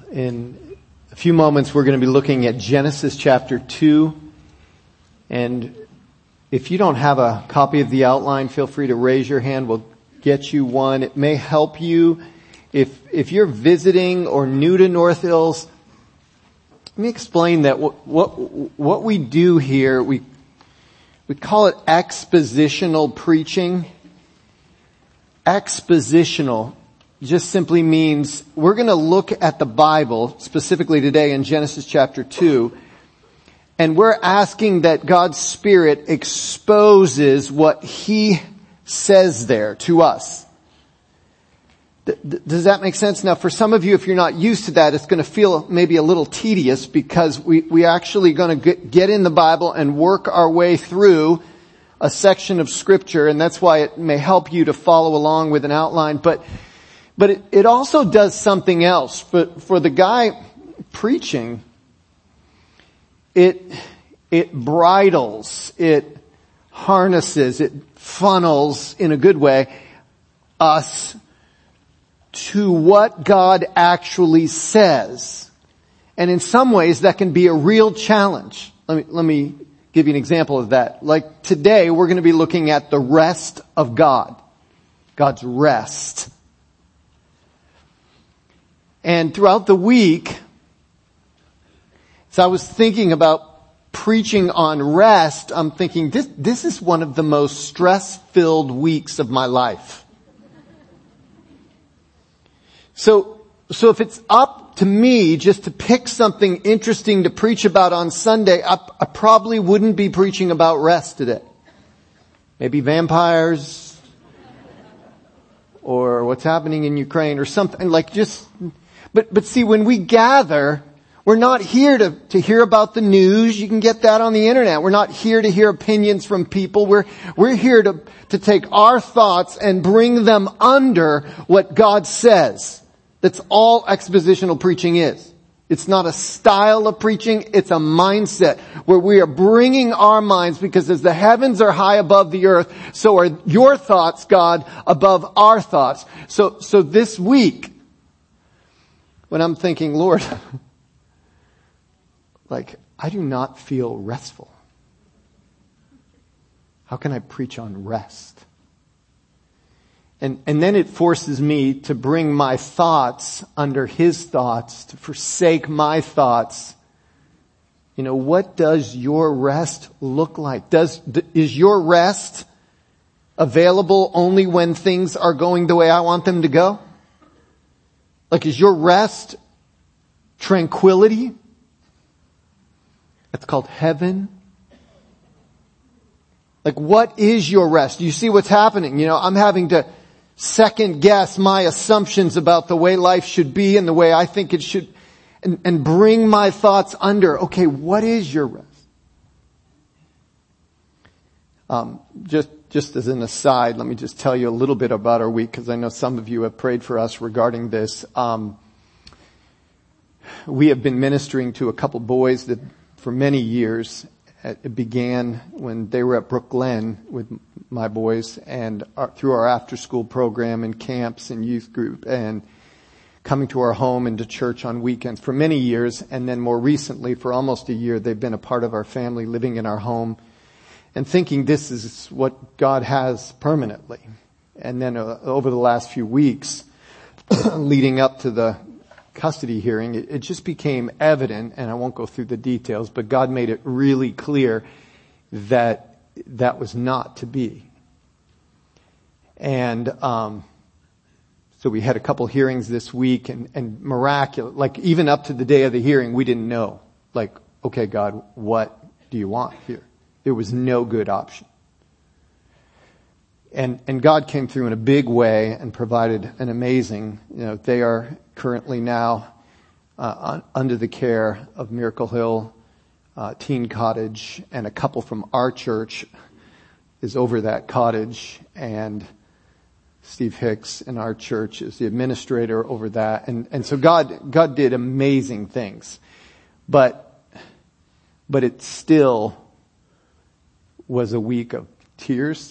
In a few moments, we're going to be looking at Genesis chapter 2. And if you don't have a copy of the outline, feel free to raise your hand. We'll get you one. It may help you. If you're visiting or new to North Hills, let me explain that what we do here, we call it expositional preaching. Expositional just simply means we're going to look at the Bible, specifically today in Genesis chapter 2, and we're asking that God's Spirit exposes what He says there to us. Does that make sense? Now, for some of you, if you're not used to that, it's going to feel maybe a little tedious because we actually going to get in the Bible and work our way through a section of Scripture, and that's why it may help you to follow along with an outline. But it also does something else. For the guy preaching, it bridles, it harnesses, it funnels, in a good way, us to what God actually says. And in some ways, that can be a real challenge. Let me give you an example of that. Like today, we're going to be looking at the rest of God. God's rest. And throughout the week, as I was thinking about preaching on rest, I'm thinking this is one of the most stress-filled weeks of my life. So if it's up to me just to pick something interesting to preach about on Sunday, I probably wouldn't be preaching about rest today. Maybe vampires, or what's happening in Ukraine, or something like just. But see, when we gather, we're not here to hear about the news. You can get that on the internet. We're not here to hear opinions from people. We're here to take our thoughts and bring them under what God says. That's all expositional preaching is. It's not a style of preaching. It's a mindset where we are bringing our minds, because as the heavens are high above the earth, so are your thoughts, God, above our thoughts. So this week, when I'm thinking, Lord, I do not feel restful. How can I preach on rest? And then it forces me to bring my thoughts under His thoughts, to forsake my thoughts. You know, what does your rest look like? Is your rest available only when things are going the way I want them to go? Is your rest tranquility? That's called heaven. What is your rest? You see what's happening? I'm having to second guess my assumptions about the way life should be and the way I think it should, and bring my thoughts under, okay, what is your rest? Just as an aside, let me just tell you a little bit about our week, because I know some of you have prayed for us regarding this. We have been ministering to a couple boys that for many years. It began when they were at Brook Glen with my boys, and through our after-school program and camps and youth group, and coming to our home and to church on weekends for many years. And then more recently, for almost a year, they've been a part of our family, living in our home, and thinking this is what God has permanently. And then over the last few weeks, leading up to the custody hearing, it just became evident, and I won't go through the details, but God made it really clear that that was not to be. And so we had a couple hearings this week, and miraculous, even up to the day of the hearing, we didn't know. Okay, God, what do you want here? There was no good option. And God came through in a big way and provided an amazing, they are currently now under the care of Miracle Hill Teen Cottage, and a couple from our church is over that cottage, and Steve Hicks in our church is the administrator over that. And so God did amazing things. But it still was a week of tears,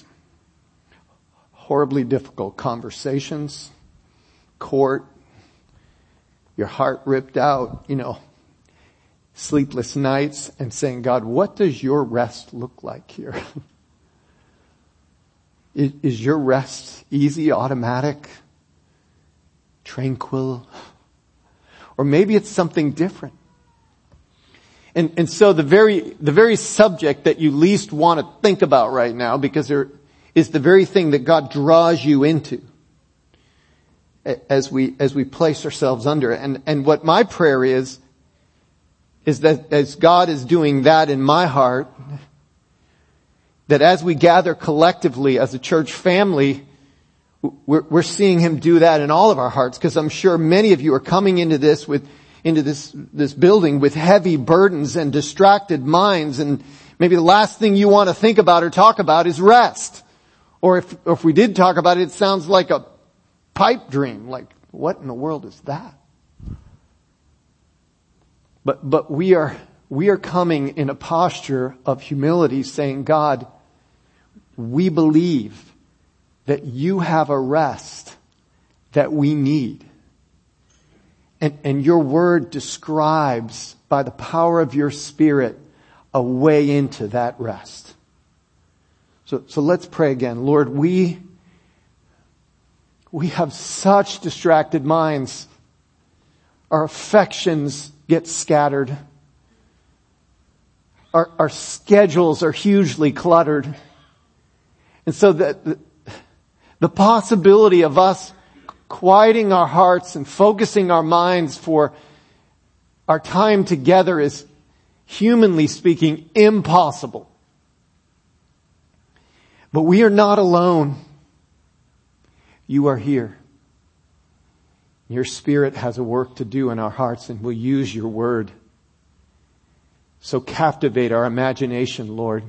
horribly difficult conversations, court, your heart ripped out, sleepless nights, and saying, God, what does your rest look like here? Is your rest easy, automatic, tranquil? Or maybe it's something different. And so the very subject that you least want to think about right now, because there is the very thing that God draws you into as we place ourselves under. And what my prayer is that as God is doing that in my heart, that as we gather collectively as a church family, we're seeing Him do that in all of our hearts, because I'm sure many of you are coming into this building with heavy burdens and distracted minds, and maybe the last thing you want to think about or talk about is rest. Or if we did talk about it, it sounds like a pipe dream. Like, what in the world is that? But we are coming in a posture of humility, saying, God, we believe that you have a rest that we need. And your word describes, by the power of your Spirit, a way into that rest. So let's pray again. Lord, we have such distracted minds. Our affections get scattered. Our schedules are hugely cluttered. And so the possibility of us quieting our hearts and focusing our minds for our time together is, humanly speaking, impossible. But we are not alone. You are here. Your Spirit has a work to do in our hearts, and will use your word. So captivate our imagination, Lord.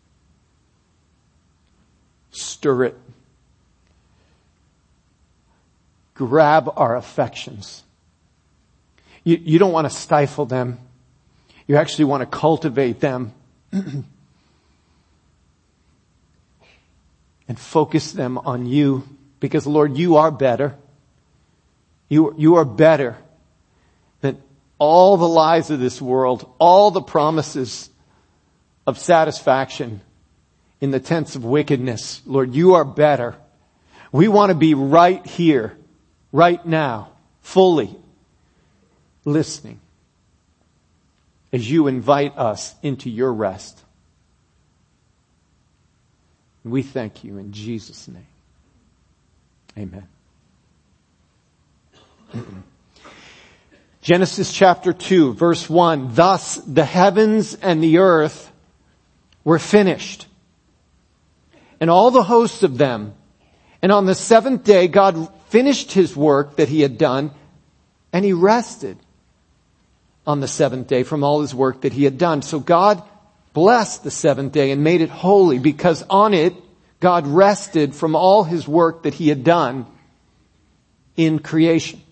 Stir it. Grab our affections. You don't want to stifle them. You actually want to cultivate them. And focus them on you. Because, Lord, you are better. You are better than all the lies of this world, all the promises of satisfaction in the tents of wickedness. Lord, you are better. We want to be right here, right now, fully listening as you invite us into your rest. We thank you in Jesus' name. Amen. Genesis chapter 2, verse 1. Thus the heavens and the earth were finished, and all the hosts of them. And on the seventh day, God finished His work that He had done, and He rested on the seventh day from all His work that He had done. So God blessed the seventh day and made it holy, because on it God rested from all His work that He had done in creation.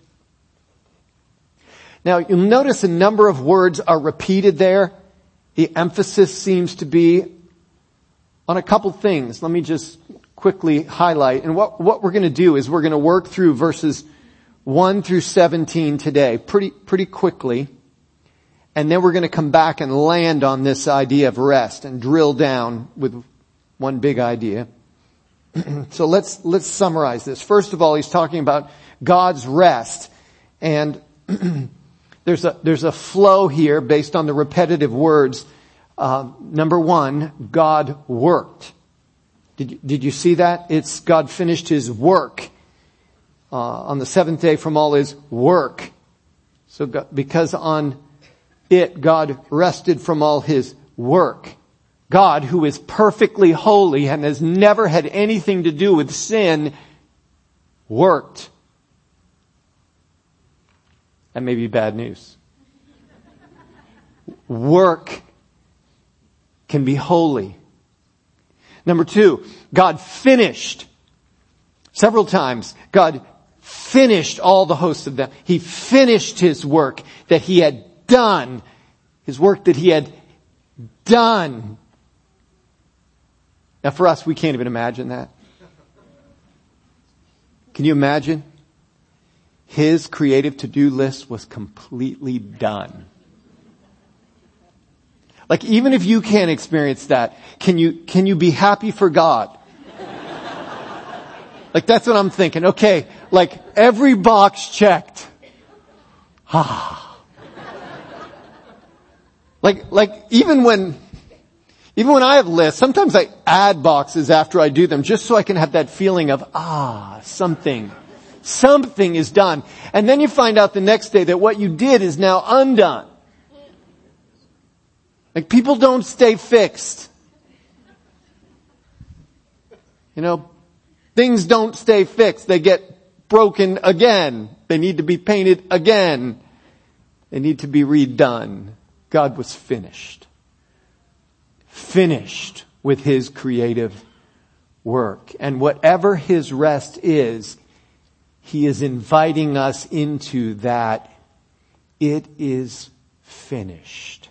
Now, you'll notice a number of words are repeated there. The emphasis seems to be on a couple things. Let me just quickly highlight. And what we're going to do is we're going to work through verses 1 through 17 today pretty quickly. And then we're going to come back and land on this idea of rest and drill down with one big idea. So let's summarize this. First of all, he's talking about God's rest. And there's a flow here based on the repetitive words. Number one, God worked. Did you see that? It's God finished His work on the seventh day from all His work. So because on it God rested from all His work. God, who is perfectly holy and has never had anything to do with sin, worked. That may be bad news. Work can be holy. Number two, God finished. Several times, God finished all the hosts of them. He finished His work that He had done. His work that He had done. Now for us, we can't even imagine that. Can you imagine? His creative to-do list was completely done. Like, even if you can't experience that, can you be happy for God? Like, that's what I'm thinking. Okay, like, every box checked. Like, even when I have lists, sometimes I add boxes after I do them just so I can have that feeling of, something is done. And then you find out the next day that what you did is now undone. Like, people don't stay fixed. You know, things don't stay fixed. They get broken again. They need to be painted again. They need to be redone. God was finished. Finished with His creative work. And whatever His rest is, He is inviting us into that. It is finished.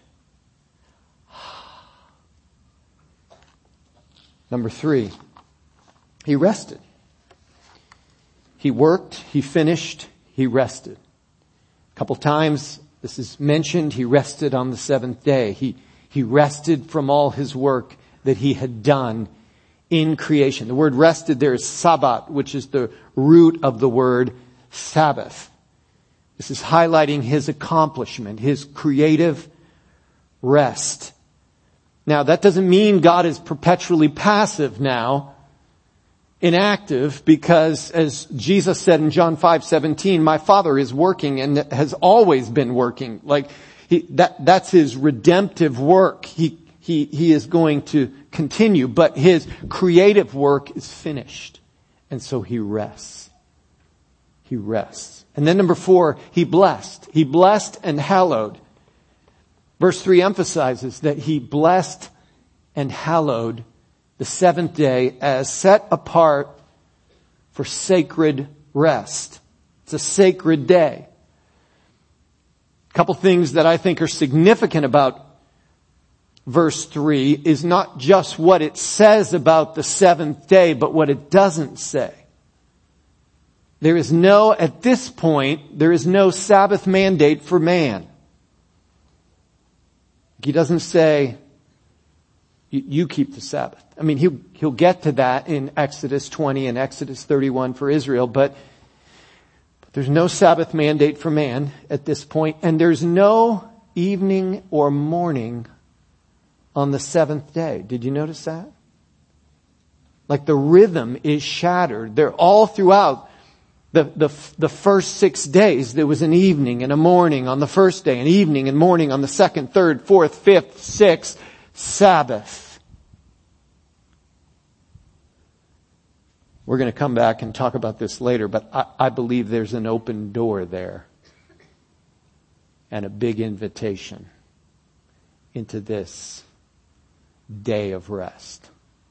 Number 3, He rested. He worked, He finished, He rested. A couple times this is mentioned. He rested on the seventh day. He rested from all His work that He had done in creation. The word rested there is sabbat, which is the root of the word Sabbath. This is highlighting His accomplishment, His creative rest. Now, that doesn't mean God is perpetually passive now, inactive, because as Jesus said in John 5:17, my Father is working and has always been working. Like, that's His redemptive work. He is going to continue, but His creative work is finished. And so He rests. He rests. And then number 4, He blessed. He blessed and hallowed. Verse 3 emphasizes that He blessed and hallowed the seventh day as set apart for sacred rest. It's a sacred day. A couple things that I think are significant about verse 3 is not just what it says about the seventh day, but what it doesn't say. At this point, there is no Sabbath mandate for man. He doesn't say, you keep the Sabbath. I mean, he'll get to that in Exodus 20 and Exodus 31 for Israel, but there's no Sabbath mandate for man at this point, and there's no evening or morning on the seventh day. Did you notice that? Like, the rhythm is shattered. They're all throughout the first 6 days. There was an evening and a morning on the first day, an evening and morning on the second, third, fourth, fifth, sixth, Sabbath. We're going to come back and talk about this later, but I believe there's an open door there and a big invitation into this day of rest.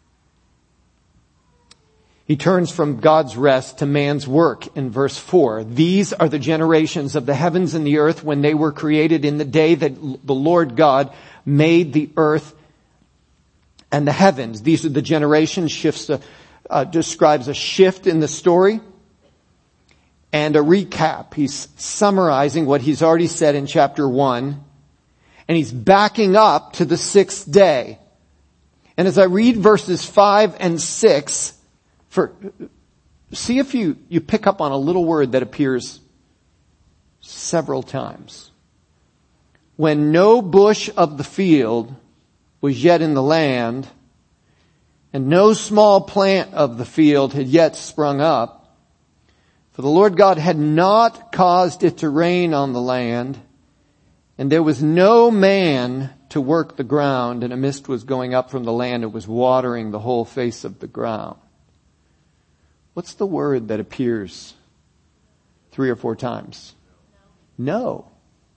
He turns from God's rest to man's work in verse 4. These are the generations of the heavens and the earth when they were created in the day that the Lord God made the earth and the heavens. These are the generations. Describes a shift in the story and a recap. He's summarizing what he's already said in chapter 1, and he's backing up to the sixth day. And as I read verses 5 and 6, see if you pick up on a little word that appears several times. When no bush of the field was yet in the land, and no small plant of the field had yet sprung up, for the Lord God had not caused it to rain on the land, and there was no man to work the ground, and a mist was going up from the land and was watering the whole face of the ground. What's the word that appears 3 or 4 times? No.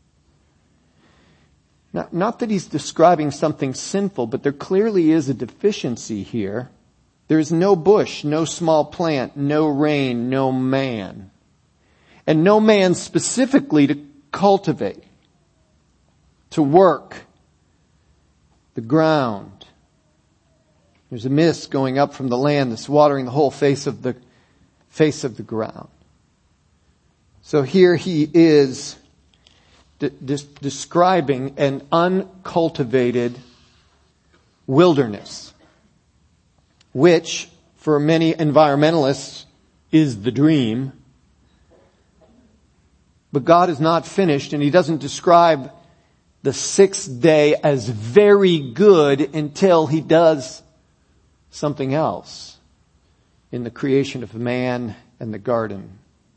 Not that he's describing something sinful, but there clearly is a deficiency here. There is no bush, no small plant, no rain, no man. And no man specifically to cultivate, to work the ground. There's a mist going up from the land that's watering the whole face of the ground. So here he is describing an uncultivated wilderness, which for many environmentalists is the dream. But God is not finished, and he doesn't describe the sixth day as very good until he does something else in the creation of man and the garden.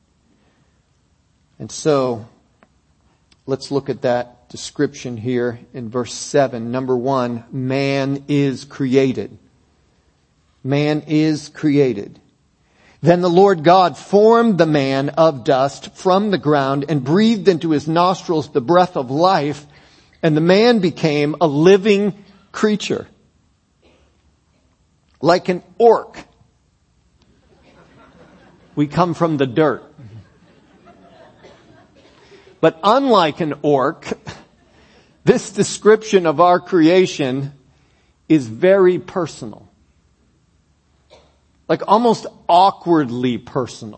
And so, let's look at that description here in verse 7. Number 1, man is created. Man is created. Then the Lord God formed the man of dust from the ground and breathed into his nostrils the breath of life, and the man became a living creature. Like an orc. We come from the dirt. But unlike an orc, this description of our creation is very personal. Like almost awkwardly personal.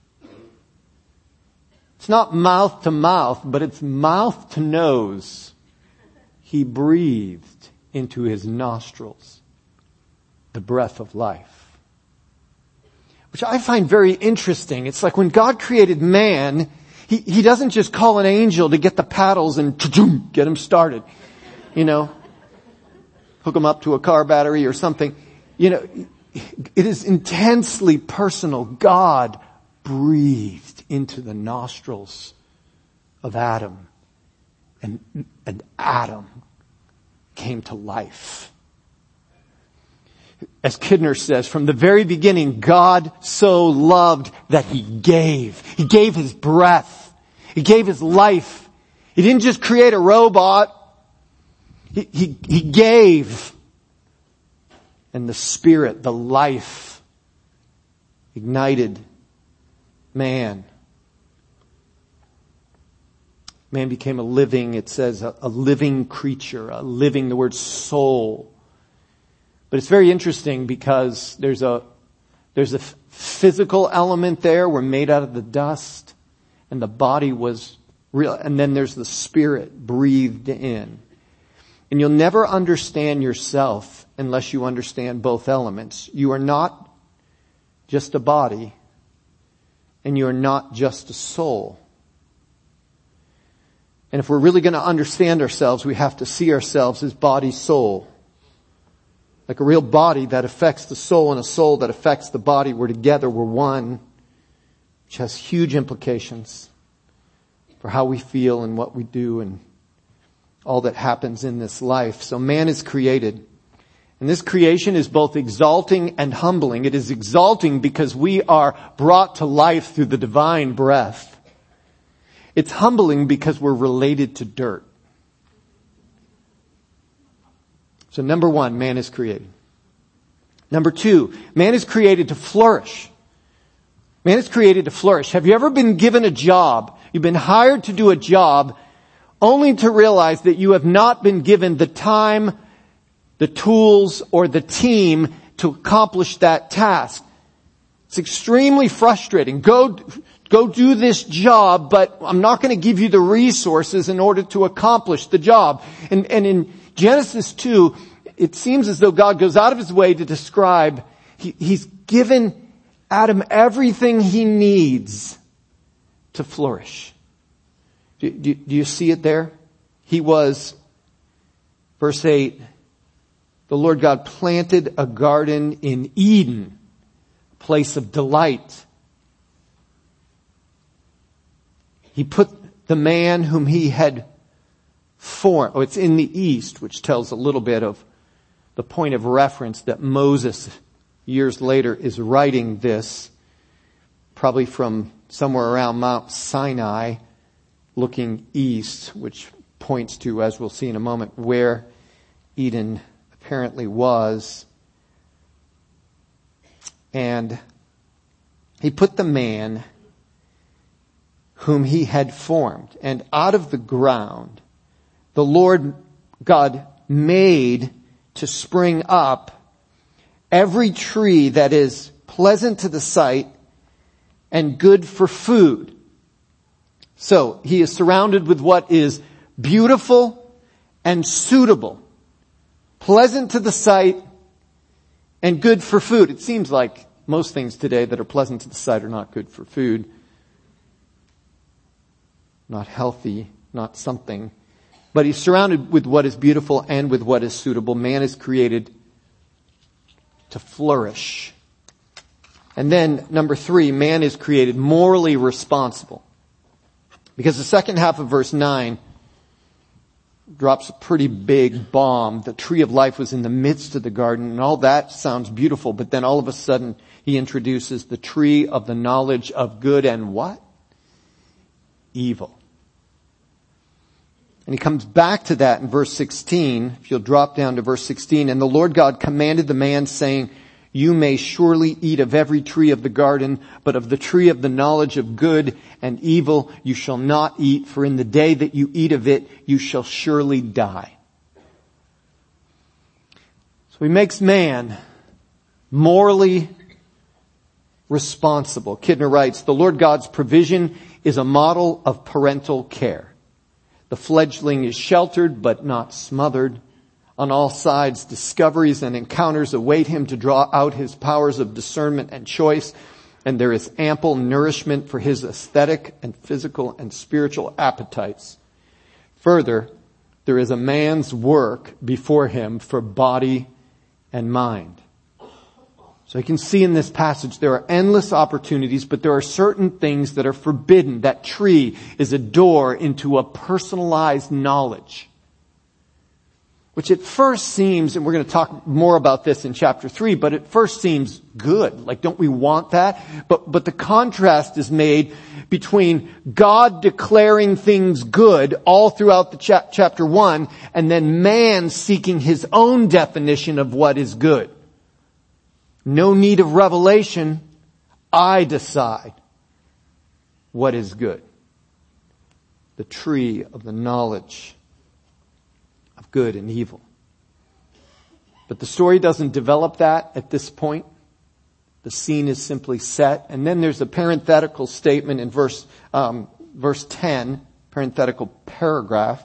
It's not mouth to mouth, but it's mouth to nose. He breathed into his nostrils the breath of life. Which I find very interesting. It's like when God created man, He doesn't just call an angel to get the paddles and get him started. You know, hook him up to a car battery or something. You know, it is intensely personal. God breathed into the nostrils of Adam, and Adam came to life. As Kidner says, from the very beginning, God so loved that He gave. He gave His breath. He gave His life. He didn't just create a robot. He gave. And the Spirit, the life, ignited man. Man became a living, it says, a living creature, the word soul. But it's very interesting because there's a physical element there. We're made out of the dust, and the body was real. And then there's the Spirit breathed in. And you'll never understand yourself unless you understand both elements. You are not just a body, and you are not just a soul. And if we're really going to understand ourselves, we have to see ourselves as body, soul. Like a real body that affects the soul and a soul that affects the body. We're together, we're one, which has huge implications for how we feel and what we do and all that happens in this life. So man is created. And this creation is both exalting and humbling. It is exalting because we are brought to life through the divine breath. It's humbling because we're related to dirt. So number 1, man is created. Number 2, man is created to flourish. Man is created to flourish. Have you ever been given a job? You've been hired to do a job only to realize that you have not been given the time, the tools, or the team to accomplish that task. It's extremely frustrating. Go do this job, but I'm not going to give you the resources in order to accomplish the job. And in Genesis 2, it seems as though God goes out of His way to describe, He's given Adam everything he needs to flourish. Do you see it there? He was, verse 8, the Lord God planted a garden in Eden, a place of delight. He put the man whom He had formed. It's in the east, which tells a little bit of the point of reference that Moses, years later, is writing this, probably from somewhere around Mount Sinai, looking east, which points to, as we'll see in a moment, where Eden apparently was. And He put the man whom He had formed, and out of the ground the Lord God made to spring up every tree that is pleasant to the sight and good for food. So he is surrounded with what is beautiful and suitable, pleasant to the sight and good for food. It seems like most things today that are pleasant to the sight are not good for food, not healthy, not something. But he's surrounded with what is beautiful and with what is suitable. Man is created to flourish. And then, number 3, man is created morally responsible. Because the second half of verse 9 drops a pretty big bomb. The tree of life was in the midst of the garden, and all that sounds beautiful, but then all of a sudden he introduces the tree of the knowledge of good and what? Evil. And he comes back to that in verse 16. If you'll drop down to verse 16. And the Lord God commanded the man, saying, you may surely eat of every tree of the garden, but of the tree of the knowledge of good and evil you shall not eat, for in the day that you eat of it, you shall surely die. So he makes man morally responsible. Kidner writes, the Lord God's provision is a model of parental care. The fledgling is sheltered but not smothered. On all sides, discoveries and encounters await him to draw out his powers of discernment and choice, and there is ample nourishment for his aesthetic and physical and spiritual appetites. Further, there is a man's work before him for body and mind. So you can see in this passage there are endless opportunities, but there are certain things that are forbidden. That tree is a door into a personalized knowledge, which at first seems, and we're going to talk more about this in chapter 3, but at first seems good. Like, don't we want that? But the contrast is made between God declaring things good all throughout the chapter 1, and then man seeking his own definition of what is good. No need of revelation. I decide what is good. The tree of the knowledge of good and evil. But the story doesn't develop that at this point. The scene is simply set. And then there's a parenthetical statement in verse 10, parenthetical paragraph.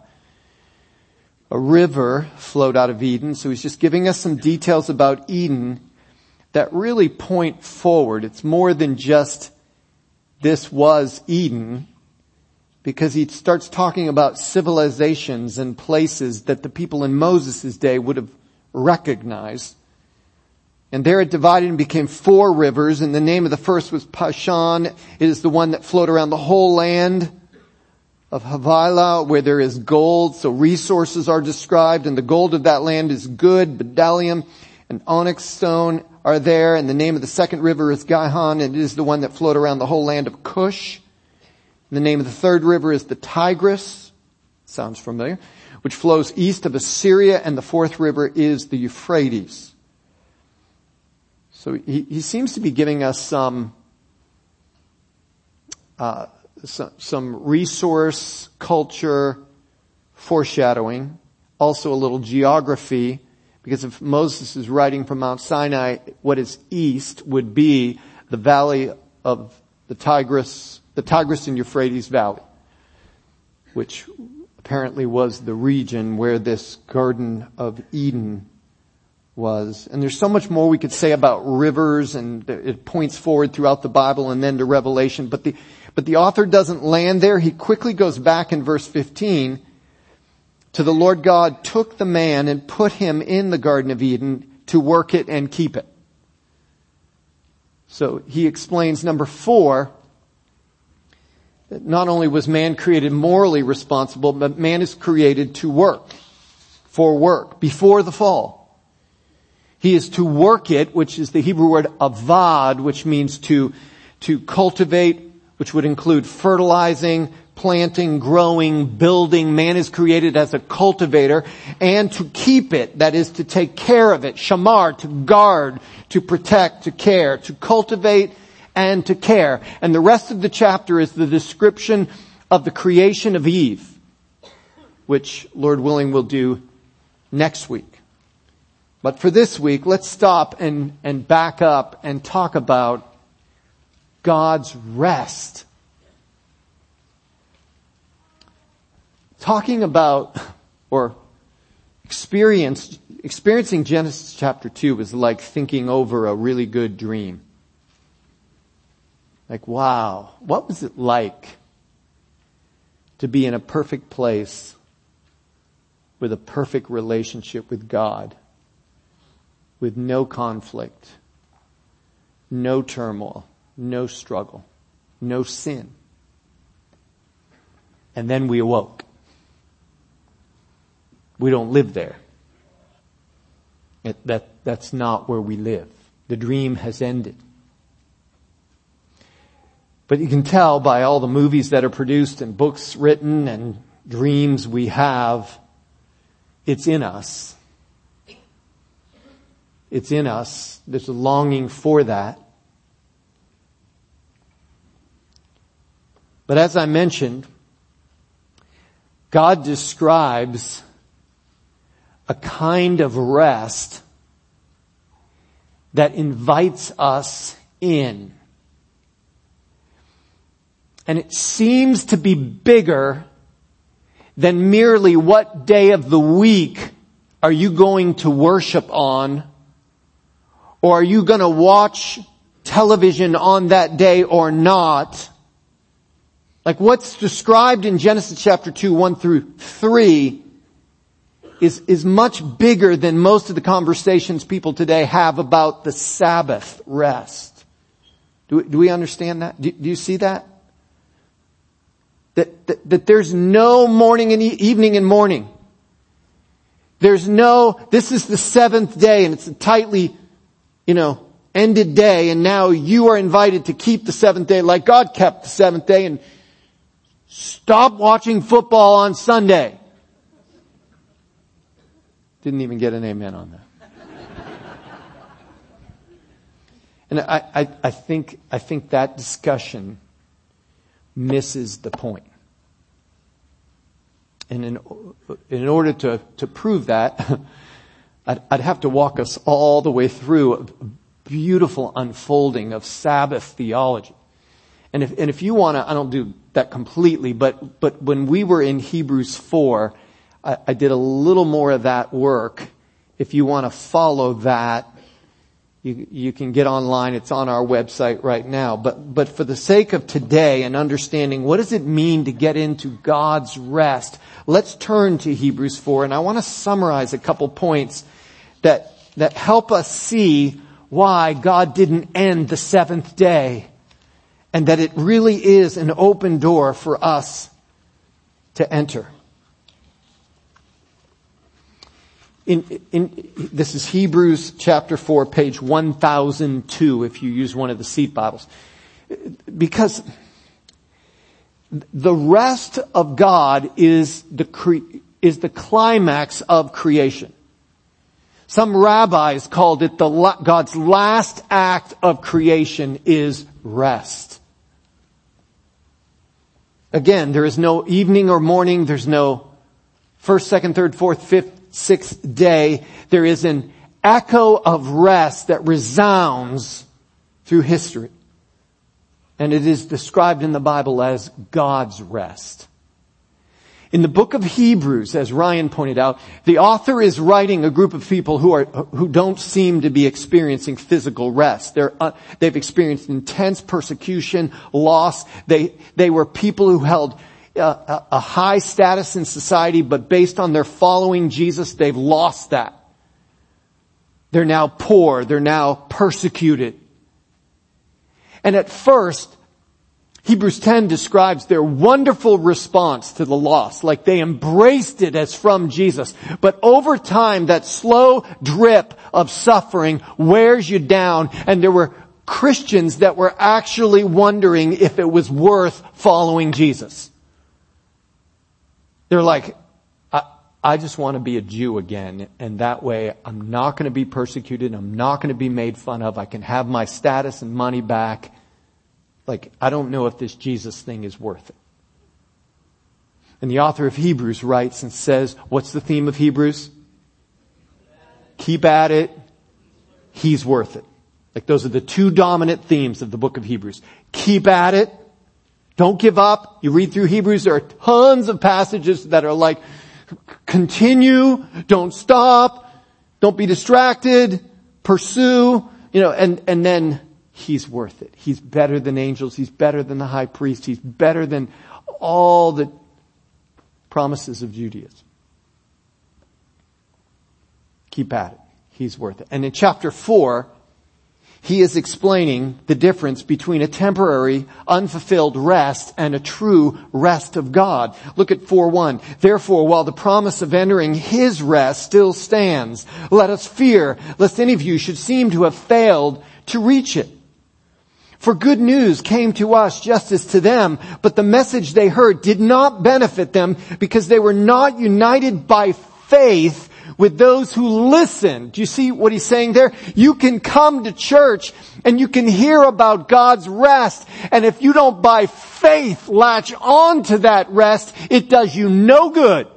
A river flowed out of Eden. So he's just giving us some details about Eden that really point forward. It's more than just this was Eden, because he starts talking about civilizations and places that the people in Moses' day would have recognized. And there it divided and became 4 rivers, and the name of the first was Pishon. It is the one that flowed around the whole land of Havilah, where there is gold. So resources are described, and the gold of that land is good. Bdellium and onyx stone are there, and the name of the second river is Gihon, and it is the one that flowed around the whole land of Cush. And the name of the third river is the Tigris, sounds familiar, which flows east of Assyria, and the fourth river is the Euphrates. So he seems to be giving us some resource, culture, foreshadowing, also a little geography. Because if Moses is writing from Mount Sinai, what is east would be the valley of the Tigris and Euphrates Valley, which apparently was the region where this Garden of Eden was. And there's so much more we could say about rivers, and it points forward throughout the Bible and then to Revelation. But the author doesn't land there. He quickly goes back in verse 15 to the Lord God took the man and put him in the Garden of Eden to work it and keep it. So he explains, number 4, that not only was man created morally responsible, but man is created to work, for work, before the fall. He is to work it, which is the Hebrew word avad, which means to cultivate, which would include fertilizing, planting, growing, building. Man is created as a cultivator, and to keep it, that is to take care of it. Shamar, to guard, to protect, to care, to cultivate and to care. And the rest of the chapter is the description of the creation of Eve, which, Lord willing, we'll do next week. But for this week, let's stop and back up and talk about God's rest talking about, or experiencing Genesis chapter 2 is like thinking over a really good dream. Like, wow, what was it like to be in a perfect place with a perfect relationship with God, with no conflict, no turmoil, no struggle, no sin. And then we awoke. We don't live there. That's not where we live. The dream has ended. But you can tell by all the movies that are produced and books written and dreams we have, it's in us. It's in us. There's a longing for that. But as I mentioned, God describes a kind of rest that invites us in. And it seems to be bigger than merely what day of the week are you going to worship on, or are you going to watch television on that day or not. Like what's described in Genesis chapter 2, 1 through 3 is much bigger than most of the conversations people today have about the Sabbath rest. Do we understand that? Do you see that? That there's no morning and evening and morning. There's no, this is the seventh day and it's a tightly, ended day, and now you are invited to keep the seventh day like God kept the seventh day and stop watching football on Sunday. Didn't even get an amen on that. And I think that discussion misses the point. And in order to prove that, I'd have to walk us all the way through a beautiful unfolding of Sabbath theology. And if you want to, I don't do that completely, but when we were in Hebrews 4, I did a little more of that work. If you want to follow that, you can get online. It's on our website right now. But for the sake of today and understanding what does it mean to get into God's rest, let's turn to Hebrews 4. And I want to summarize a couple points that help us see why God didn't end the seventh day, and that it really is an open door for us to enter. This is Hebrews chapter 4, page 1002, if you use one of the seat Bibles. Because the rest of God is the climax of creation. Some rabbis called it God's last act of creation is rest. Again, there is no evening or morning. There's no first, second, third, fourth, fifth, sixth day. There is an echo of rest that resounds through history. And it is described in the Bible as God's rest. In the book of Hebrews, as Ryan pointed out, the author is writing a group of people who don't seem to be experiencing physical rest. They've experienced intense persecution, loss. They were people who held a high status in society, but based on their following Jesus, they've lost that. They're now poor. They're now persecuted. And at first, Hebrews 10 describes their wonderful response to the loss, like they embraced it as from Jesus. But over time, that slow drip of suffering wears you down, and there were Christians that were actually wondering if it was worth following Jesus. They're like, I just want to be a Jew again, and that way I'm not going to be persecuted, I'm not going to be made fun of, I can have my status and money back. Like, I don't know if this Jesus thing is worth it. And the author of Hebrews writes and says, what's the theme of Hebrews? Keep at it. He's worth it. Like, those are the two dominant themes of the book of Hebrews. Keep at it. Don't give up. You read through Hebrews, there are tons of passages that are like, continue, don't stop, don't be distracted, pursue, and then He's worth it. He's better than angels. He's better than the high priest. He's better than all the promises of Judaism. Keep at it. He's worth it. And in chapter 4, he is explaining the difference between a temporary, unfulfilled rest and a true rest of God. Look at 4:1. Therefore, while the promise of entering His rest still stands, let us fear, lest any of you should seem to have failed to reach it. For good news came to us just as to them, but the message they heard did not benefit them because they were not united by faith with those who listen. Do you see what he's saying there? You can come to church and you can hear about God's rest, and if you don't by faith latch on to that rest, it does you no good.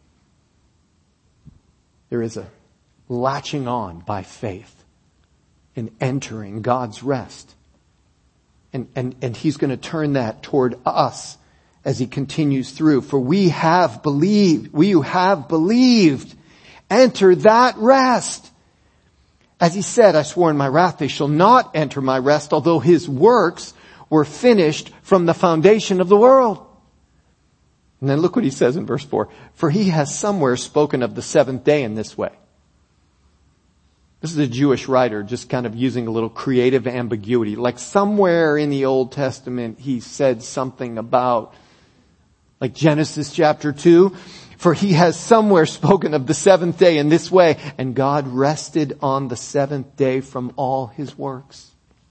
There is a latching on by faith in entering God's rest. And he's going to turn that toward us as he continues through. For we who have believed, enter that rest. As he said, I swore in my wrath, they shall not enter my rest, although his works were finished from the foundation of the world. And then look what he says in verse 4. For he has somewhere spoken of the seventh day in this way. This is a Jewish writer just kind of using a little creative ambiguity. Like somewhere in the Old Testament he said something about, like Genesis chapter 2. For he has somewhere spoken of the seventh day in this way. And God rested on the seventh day from all his works.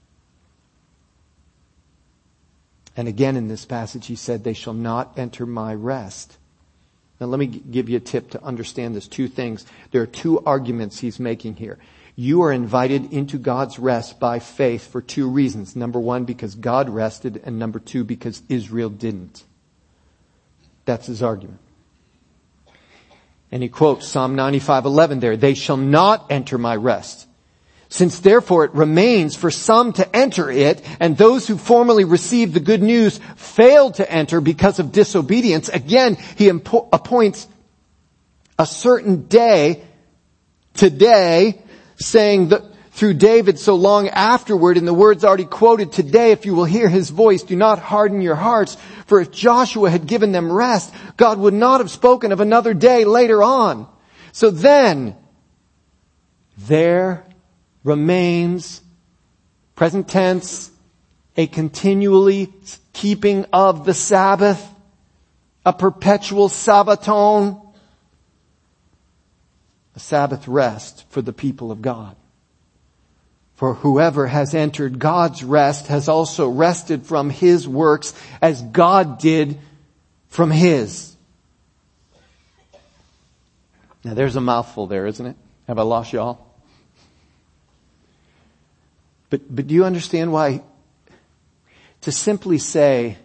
And again in this passage he said, they shall not enter my rest. Now let me give you a tip to understand this. Two things. There are two arguments he's making here. You are invited into God's rest by faith for two reasons. Number one, because God rested, and number two, because Israel didn't. That's his argument. And he quotes Psalm 95:11 there. They shall not enter my rest. Since therefore it remains for some to enter it, and those who formerly received the good news failed to enter because of disobedience, again, he appoints a certain day, today, saying that through David so long afterward, in the words already quoted, today if you will hear his voice, do not harden your hearts. For if Joshua had given them rest, God would not have spoken of another day later on. So then, there remains, present tense, a continually keeping of the Sabbath, a perpetual Sabbaton, a Sabbath rest for the people of God. For whoever has entered God's rest has also rested from his works as God did from his. Now there's a mouthful there, isn't it? Have I lost y'all? But do you understand why to simply say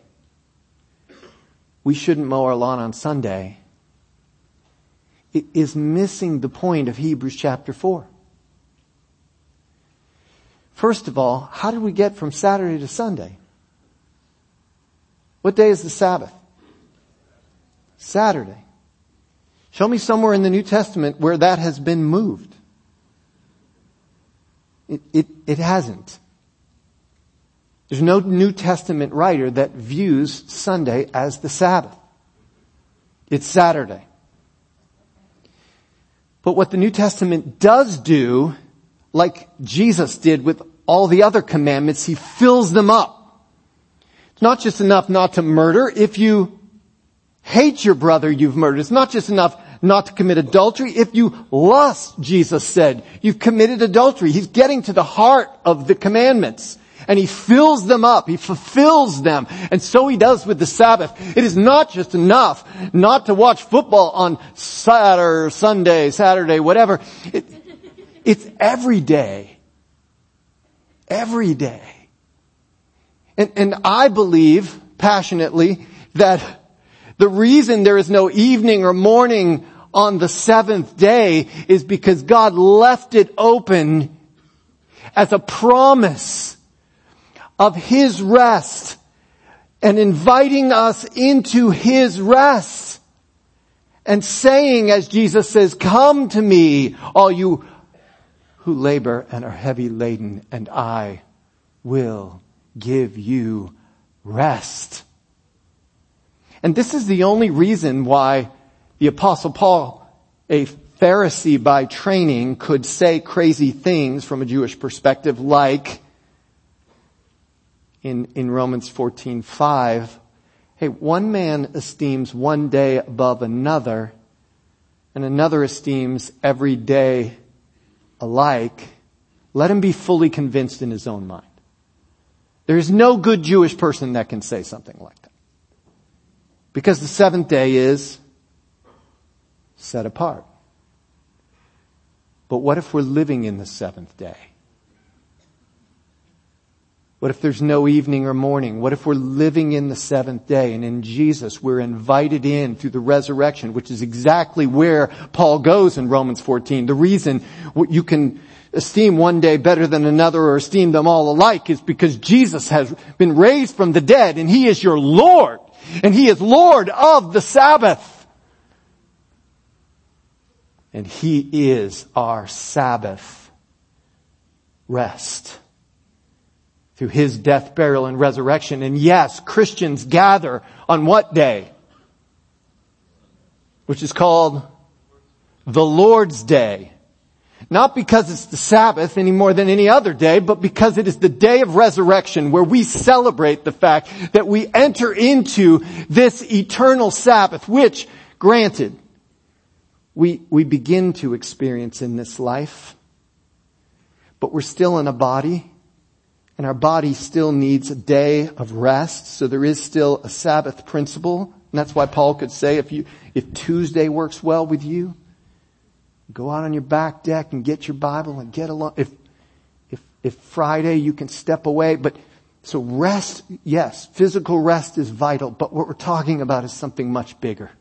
we shouldn't mow our lawn on Sunday it is missing the point of Hebrews chapter 4. First of all, how did we get from Saturday to Sunday? What day is the Sabbath? Saturday. Show me somewhere in the New Testament where that has been moved. It hasn't. There's no New Testament writer that views Sunday as the Sabbath. It's Saturday. But what the New Testament does do, like Jesus did with all the other commandments, he fills them up. It's not just enough not to murder. If you hate your brother, you've murdered. It's not just enough not to commit adultery. If you lust, Jesus said, you've committed adultery. He's getting to the heart of the commandments. And he fills them up. He fulfills them. And so he does with the Sabbath. It is not just enough not to watch football on Saturday, whatever. It's every day. Every day. And I believe passionately that the reason there is no evening or morning on the seventh day is because God left it open as a promise of his rest and inviting us into His rest. And saying, as Jesus says, "Come to me, all you who labor and are heavy laden, and I will give you rest." And this is the only reason why the Apostle Paul, a Pharisee by training, could say crazy things from a Jewish perspective, like in Romans 14:5, hey, one man esteems one day above another, and another esteems every day alike. Let him be fully convinced in his own mind. There is no good Jewish person that can say something like that. Because the seventh day is set apart. But what if we're living in the seventh day? What if there's no evening or morning? What if we're living in the seventh day, and in Jesus we're invited in through the resurrection, which is exactly where Paul goes in Romans 14. The reason you can esteem one day better than another or esteem them all alike is because Jesus has been raised from the dead, and He is your Lord, and He is Lord of the Sabbath. And He is our Sabbath rest through His death, burial, and resurrection. And yes, Christians gather on what day? Which is called the Lord's Day. Not because it's the Sabbath any more than any other day, but because it is the day of resurrection, where we celebrate the fact that we enter into this eternal Sabbath, which, granted, we begin to experience in this life. But we're still in a body, and our body still needs a day of rest. So there is still a Sabbath principle. And that's why Paul could say, if Tuesday works well with you, go out on your back deck and get your Bible and get along. If Friday you can step away. But so rest, yes, physical rest is vital. But what we're talking about is something much bigger.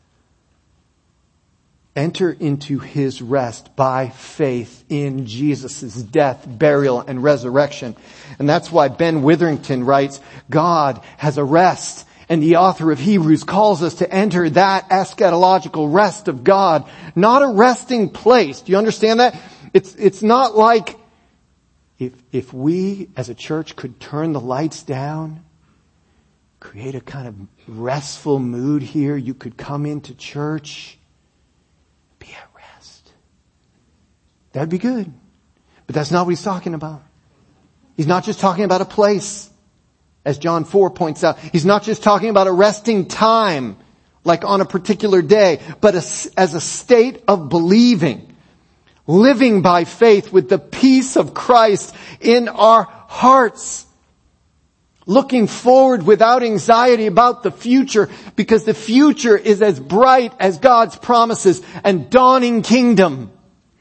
Enter into His rest by faith in Jesus' death, burial, and resurrection. And that's why Ben Witherington writes, God has a rest. And the author of Hebrews calls us to enter that eschatological rest of God. Not a resting place. Do you understand that? It's not like if we as a church could turn the lights down, create a kind of restful mood here, you could come into church, be at rest. That'd be good. But that's not what he's talking about. He's not just talking about a place, as John 4 points out. He's not just talking about a resting time, like on a particular day, but as a state of believing, living by faith with the peace of Christ in our hearts. Looking forward without anxiety about the future, because the future is as bright as God's promises and dawning kingdom.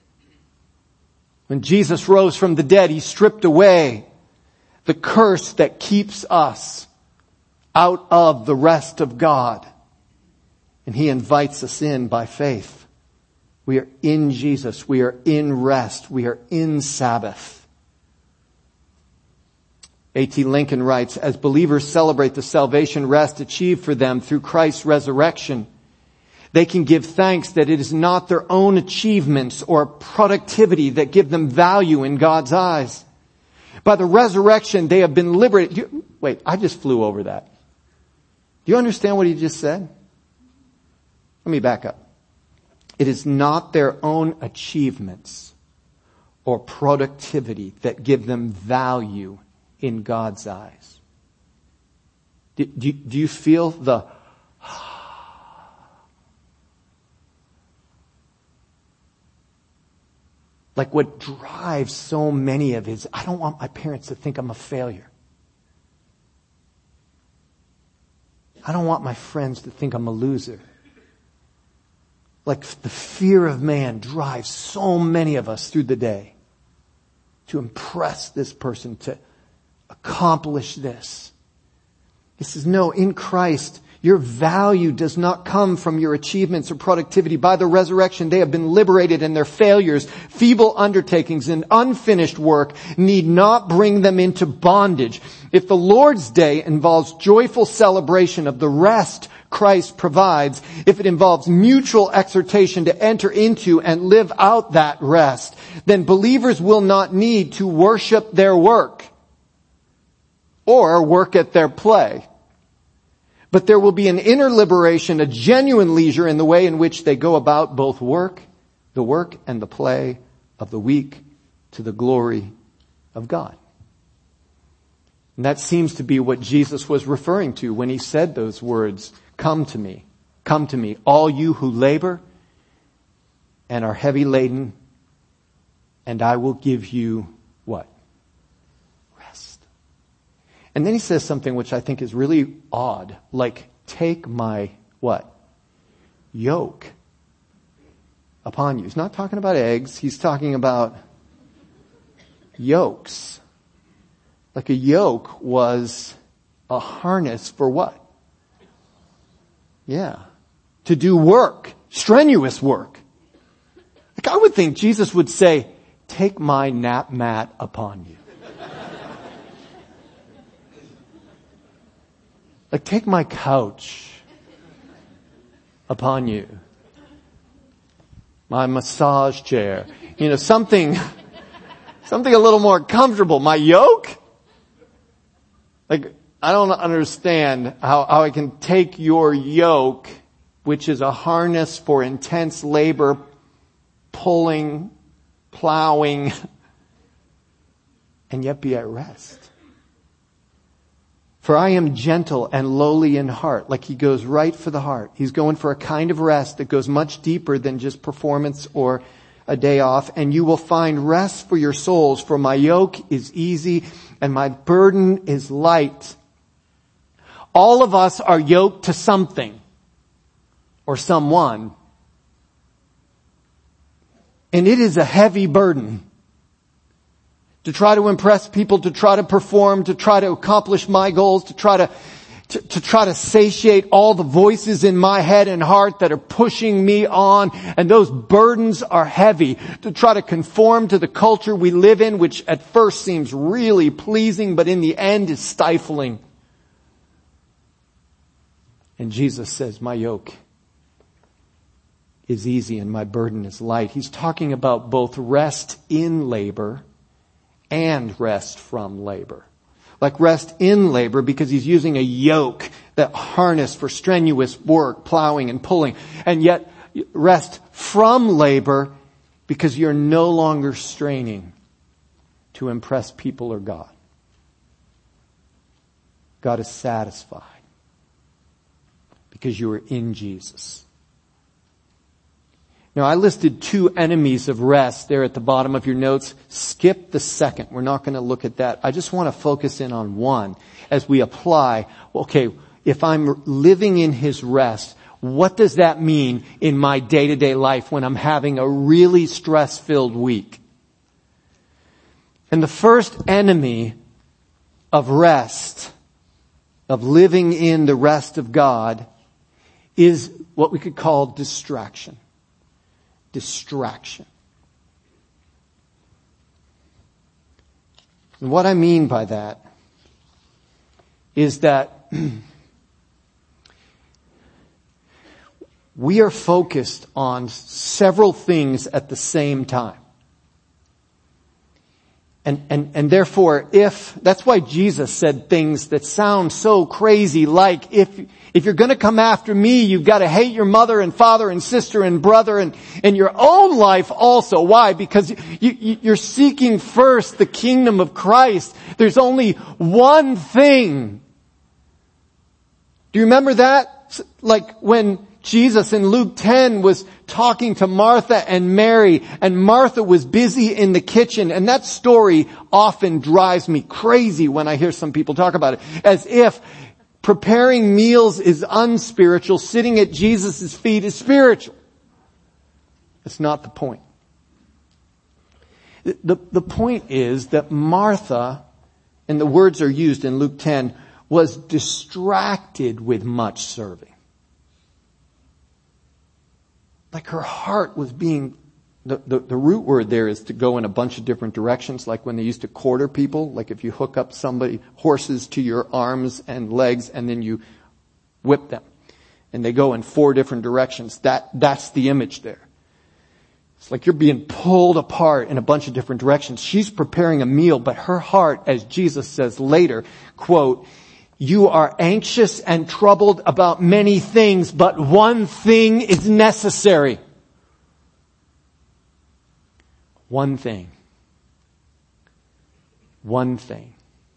When Jesus rose from the dead, He stripped away the curse that keeps us out of the rest of God. And He invites us in by faith. We are in Jesus. We are in rest. We are in Sabbath. A.T. Lincoln writes, as believers celebrate the salvation rest achieved for them through Christ's resurrection, they can give thanks that it is not their own achievements or productivity that give them value in God's eyes. By the resurrection, they have been liberated. Wait, I just flew over that. Do you understand what he just said? Let me back up. It is not their own achievements or productivity that give them value in God's eyes. Do you feel the like what drives so many of his, I don't want my parents to think I'm a failure. I don't want my friends to think I'm a loser. Like the fear of man drives so many of us through the day to impress this person, to accomplish this. He says, no, in Christ, Your value does not come from your achievements or productivity. By the resurrection, they have been liberated, and their failures, feeble undertakings, and unfinished work need not bring them into bondage. If the Lord's Day involves joyful celebration of the rest Christ provides, if it involves mutual exhortation to enter into and live out that rest, then believers will not need to worship their work or work at their play. But there will be an inner liberation, a genuine leisure in the way in which they go about both the work and the play of the week to the glory of God. And that seems to be what Jesus was referring to when he said those words, come to me, all you who labor and are heavy laden, and I will give you what? Rest. And then he says something which I think is really odd, like, take my what? Yoke upon you. He's not talking about eggs, he's talking about yokes. Like a yoke was a harness for what? Yeah. To do work. Strenuous work. Like I would think Jesus would say, take my nap mat upon you. Like take my couch upon you. My massage chair. Something a little more comfortable. My yoke? Like, I don't understand how I can take your yoke, which is a harness for intense labor, pulling, plowing, and yet be at rest. For I am gentle and lowly in heart. Like he goes right for the heart. He's going for a kind of rest that goes much deeper than just performance or a day off. And you will find rest for your souls. For my yoke is easy and my burden is light. All of us are yoked to something or someone. And it is a heavy burden. To try to impress people, to try to perform, to try to accomplish my goals, to try to satiate all the voices in my head and heart that are pushing me on. And those burdens are heavy. To try to conform to the culture we live in, which at first seems really pleasing, but in the end is stifling. And Jesus says, my yoke is easy and my burden is light. He's talking about both rest in labor and rest from labor. Like rest in labor because he's using a yoke, that harness for strenuous work, plowing and pulling. And yet rest from labor because you're no longer straining to impress people or God. God is satisfied because you are in Jesus. Now, I listed 2 enemies of rest there at the bottom of your notes. Skip the second. We're not going to look at that. I just want to focus in on one as we apply, okay, if I'm living in his rest, what does that mean in my day-to-day life when I'm having a really stress-filled week? And the first enemy of rest, of living in the rest of God, is what we could call distraction. Distraction. And what I mean by that is that we are focused on several things at the same time. And therefore, that's why Jesus said things that sound so crazy, like if you're going to come after me, you've got to hate your mother and father and sister and brother and your own life also. Why? Because you're seeking first the kingdom of Christ. There's only one thing. Do you remember that? Like when Jesus in Luke 10 was talking to Martha and Mary, and Martha was busy in the kitchen. And that story often drives me crazy when I hear some people talk about it, as if preparing meals is unspiritual, sitting at Jesus' feet is spiritual. That's not the point. The point is that Martha, and the words are used in Luke 10, was distracted with much serving. Like her heart was being, the root word there is to go in a bunch of different directions, like when they used to quarter people, like if you hook up horses to your arms and legs and then you whip them. And they go in 4 different directions. That's the image there. It's like you're being pulled apart in a bunch of different directions. She's preparing a meal, but her heart, as Jesus says later, quote, "You are anxious and troubled about many things, but one thing is necessary." One thing. One thing.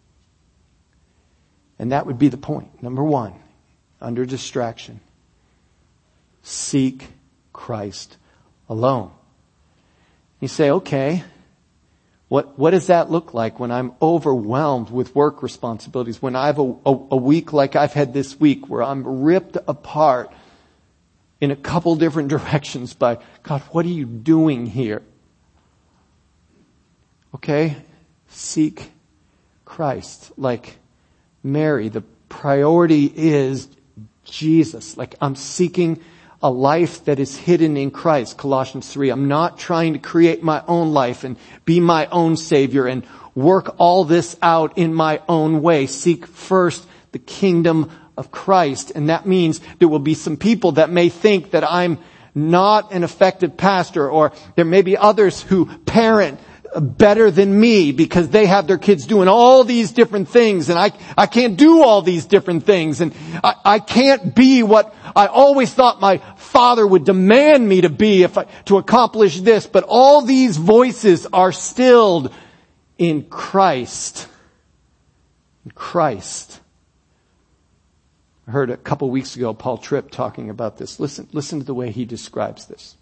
And that would be the point. Number 1, under distraction, seek Christ alone. You say, okay, what does that look like when I'm overwhelmed with work responsibilities? When I have a week like I've had this week where I'm ripped apart in a couple different directions by, God, what are you doing here? Okay, seek Christ. Like Mary, the priority is Jesus. Like I'm seeking a life that is hidden in Christ. Colossians 3. I'm not trying to create my own life and be my own Savior and work all this out in my own way. Seek first the kingdom of Christ. And that means there will be some people that may think that I'm not an effective pastor, or there may be others who parent better than me because they have their kids doing all these different things, and I can't do all these different things, and I can't be what I always thought my father would demand me to be to accomplish this. But all these voices are stilled in Christ. In Christ. I heard a couple weeks ago Paul Tripp talking about this. Listen to the way he describes this.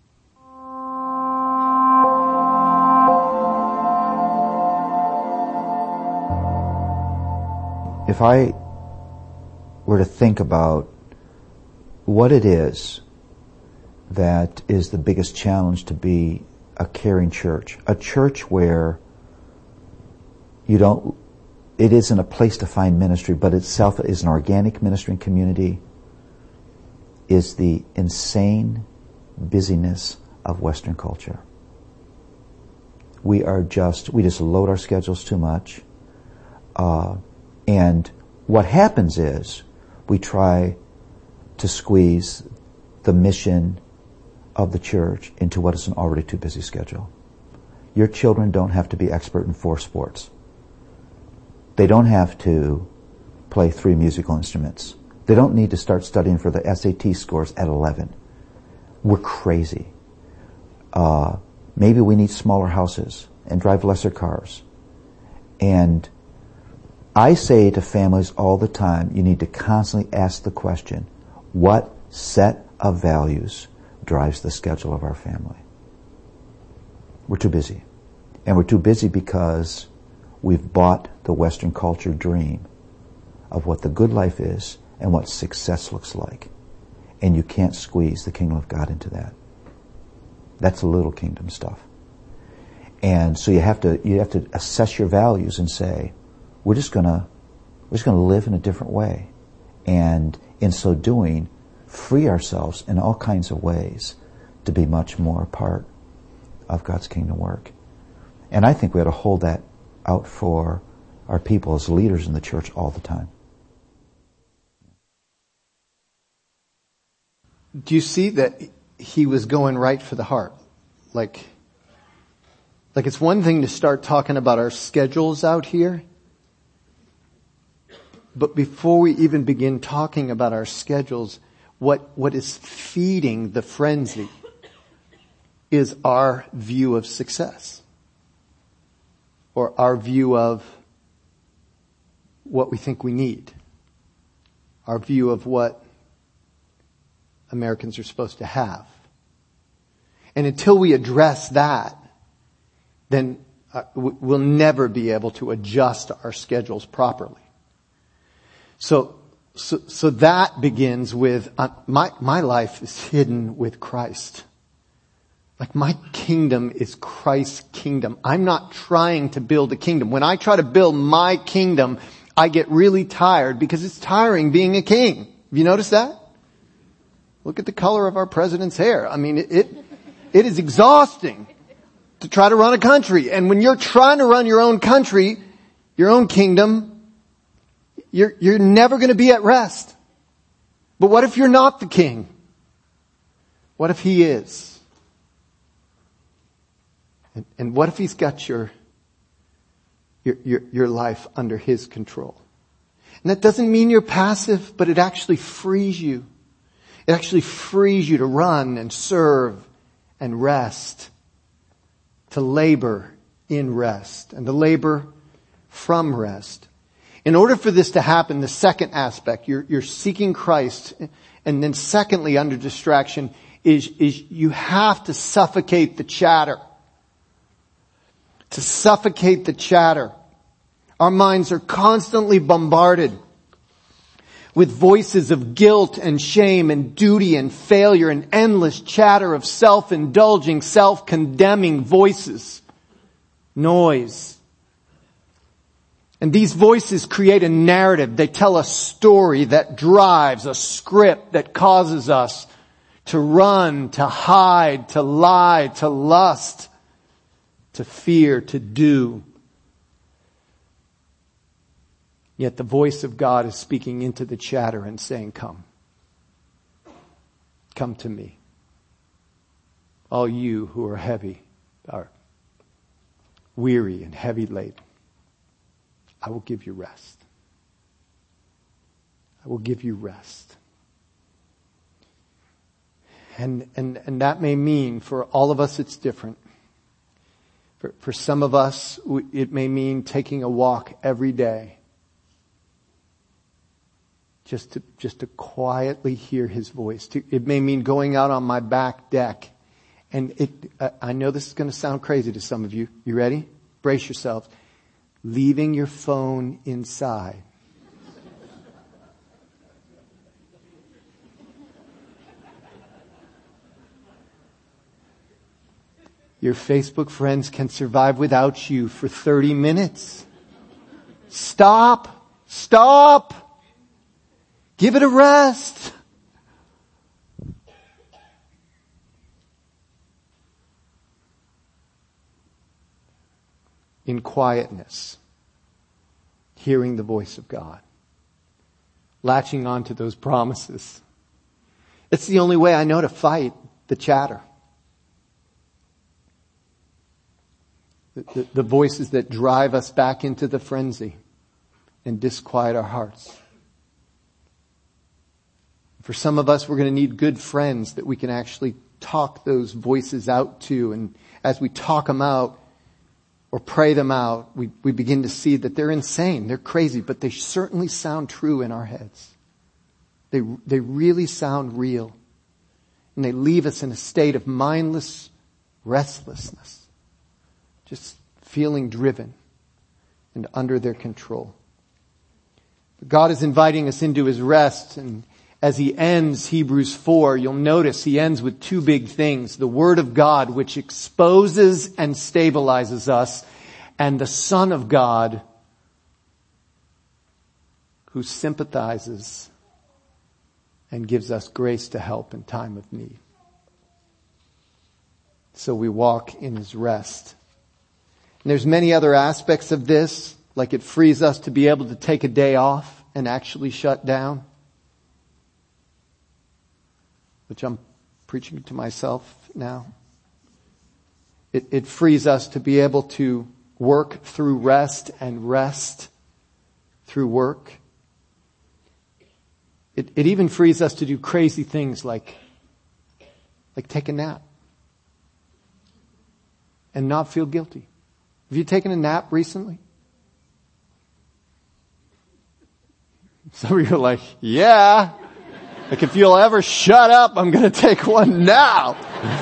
If I were to think about what it is that is the biggest challenge to be a caring church, a church where it isn't a place to find ministry, but itself is an organic ministering community, is the insane busyness of Western culture. We just load our schedules too much. And what happens is we try to squeeze the mission of the church into what is an already too busy schedule. Your children don't have to be expert in 4 sports. They don't have to play 3 musical instruments. They don't need to start studying for the SAT scores at 11. We're crazy. Maybe we need smaller houses and drive lesser cars. And I say to families all the time, you need to constantly ask the question, what set of values drives the schedule of our family? We're too busy. And we're too busy because we've bought the Western culture dream of what the good life is and what success looks like. And you can't squeeze the kingdom of God into that. That's little kingdom stuff. And so you have to assess your values and say, we're just gonna live in a different way, and in so doing, free ourselves in all kinds of ways to be much more a part of God's kingdom work. And I think we ought to hold that out for our people as leaders in the church all the time. Do you see that he was going right for the heart? Like it's one thing to start talking about our schedules out here. But before we even begin talking about our schedules, what is feeding the frenzy is our view of success, or our view of what we think we need, our view of what Americans are supposed to have. And until we address that, then we'll never be able to adjust our schedules properly. So that begins with, my life is hidden with Christ. Like my kingdom is Christ's kingdom. I'm not trying to build a kingdom. When I try to build my kingdom, I get really tired because it's tiring being a king. Have you noticed that? Look at the color of our president's hair. I mean, it is exhausting to try to run a country. And when you're trying to run your own country, your own kingdom, you're never going to be at rest. But what if you're not the king? What if he is? And what if he's got your life under his control? And that doesn't mean you're passive, but it actually frees you. It actually frees you to run and serve and rest, to labor in rest and to labor from rest. In order for this to happen, the second aspect, you're seeking Christ, and then secondly, under distraction, is you have to suffocate the chatter. To suffocate the chatter. Our minds are constantly bombarded with voices of guilt and shame and duty and failure and endless chatter of self-indulging, self-condemning voices. Noise. And these voices create a narrative. They tell a story that drives, a script that causes us to run, to hide, to lie, to lust, to fear, to do. Yet the voice of God is speaking into the chatter and saying, come. Come to me. All you who are heavy, are weary and heavy laden. I will give you rest. I will give you rest. And that may mean, for all of us it's different. For some of us, it may mean taking a walk every day. Just to quietly hear his voice. It may mean going out on my back deck. And I know this is going to sound crazy to some of you. You ready? Brace yourselves. Leaving your phone inside. Your Facebook friends can survive without you for 30 minutes. Stop. Stop. Give it a rest. In quietness, hearing the voice of God, latching on to those promises. It's the only way I know to fight the chatter. The voices that drive us back into the frenzy and disquiet our hearts. For some of us, we're going to need good friends that we can actually talk those voices out to. And as we talk them out or pray them out, we begin to see that they're insane, they're crazy, but they certainly sound true in our heads. They really sound real. And they leave us in a state of mindless restlessness. Just feeling driven and under their control. But God is inviting us into his rest, and as he ends Hebrews 4, you'll notice he ends with two big things. The Word of God, which exposes and stabilizes us, and the Son of God, who sympathizes and gives us grace to help in time of need. So we walk in his rest. And there's many other aspects of this, like it frees us to be able to take a day off and actually shut down. Which I'm preaching to myself now. It frees us to be able to work through rest and rest through work. It even frees us to do crazy things like take a nap and not feel guilty. Have you taken a nap recently? Some of you are like, yeah. Like, if you'll ever shut up, I'm going to take one now.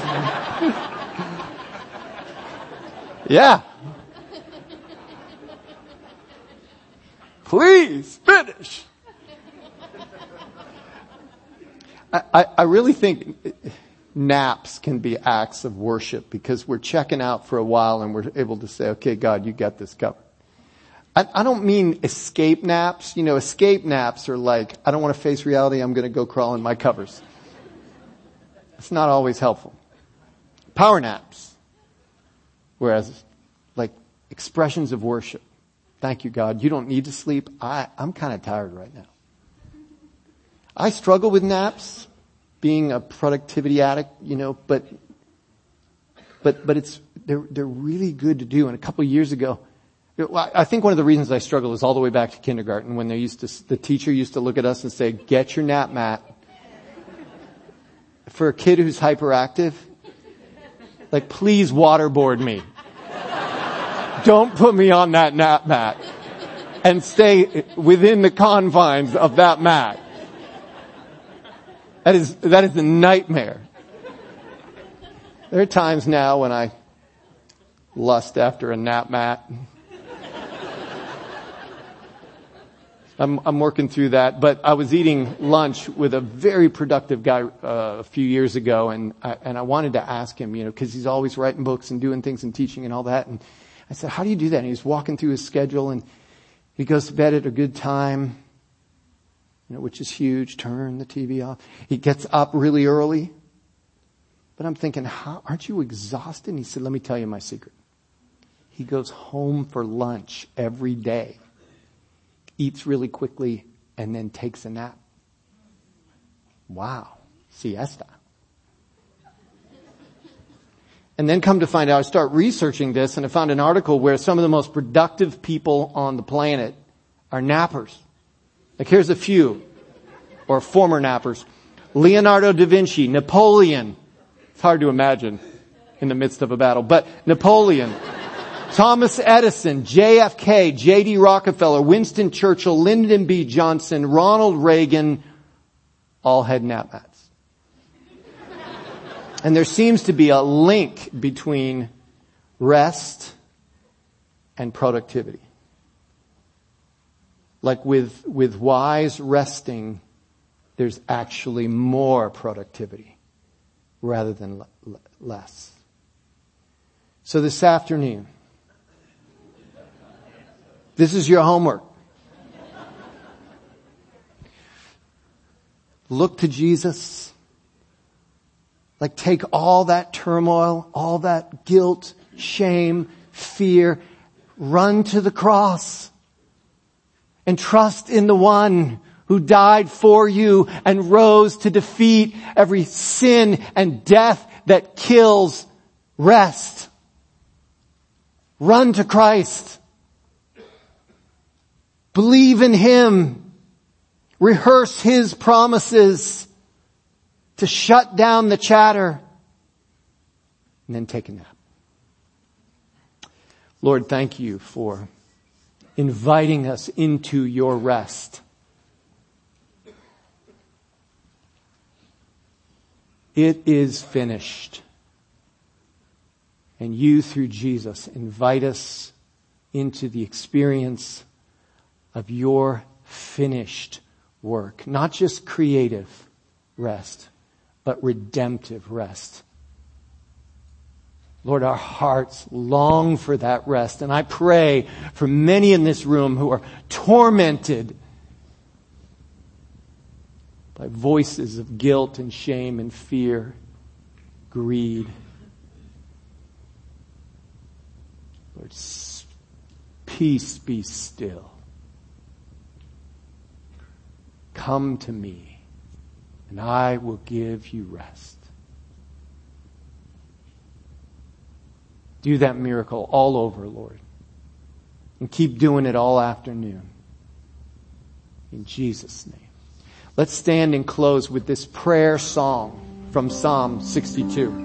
Yeah. Please finish. I really think naps can be acts of worship because we're checking out for a while and we're able to say, okay, God, you got this covered. I don't mean escape naps. Escape naps are like, I don't want to face reality, I'm going to go crawl in my covers. It's not always helpful. Power naps. Whereas, like, expressions of worship. Thank you, God. You don't need to sleep. I'm kind of tired right now. I struggle with naps, being a productivity addict, but they're really good to do. And a couple of years ago, I think one of the reasons I struggle is all the way back to kindergarten when the teacher used to look at us and say, "Get your nap mat." For a kid who's hyperactive, like, please waterboard me. Don't put me on that nap mat and stay within the confines of that mat. That is a nightmare. There are times now when I lust after a nap mat. I'm working through that, but I was eating lunch with a very productive guy a few years ago, and I wanted to ask him, because he's always writing books and doing things and teaching and all that. And I said, "How do you do that?" And he's walking through his schedule, and he goes to bed at a good time, which is huge. Turn the TV off. He gets up really early. But I'm thinking, aren't you exhausted? And he said, "Let me tell you my secret." He goes home for lunch every day, eats really quickly, and then takes a nap. Wow. Siesta. And then come to find out, I start researching this, and I found an article where some of the most productive people on the planet are nappers. Like, here's a few, or former nappers. Leonardo da Vinci, Napoleon. It's hard to imagine in the midst of a battle, but Napoleon. Thomas Edison, JFK, J.D. Rockefeller, Winston Churchill, Lyndon B. Johnson, Ronald Reagan, all had nap mats. And there seems to be a link between rest and productivity. Like with wise resting, there's actually more productivity rather than less. So this afternoon, this is your homework. Look to Jesus. Like, take all that turmoil, all that guilt, shame, fear, run to the cross and trust in the one who died for you and rose to defeat every sin and death that kills. Rest. Run to Christ. Believe in Him. Rehearse His promises to shut down the chatter. And then take a nap. Lord, thank you for inviting us into your rest. It is finished. And you, through Jesus, invite us into the experience of your finished work. Not just creative rest, but redemptive rest. Lord, our hearts long for that rest. And I pray for many in this room who are tormented by voices of guilt and shame and fear, greed. Lord, peace be still. Come to me, and I will give you rest. Do that miracle all over, Lord. And keep doing it all afternoon. In Jesus' name. Let's stand and close with this prayer song from Psalm 62.